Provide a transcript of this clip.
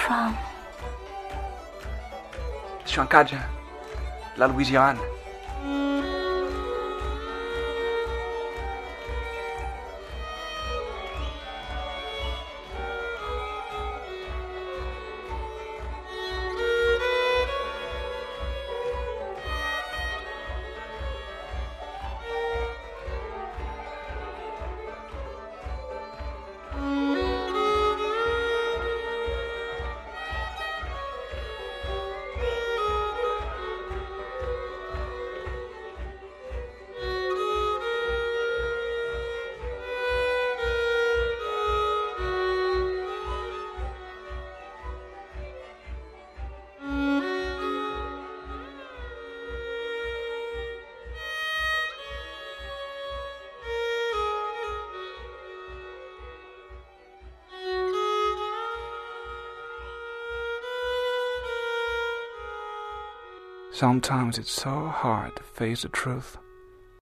from? Je suis en Cajun, la Louisiane. Sometimes it's so hard to face the truth.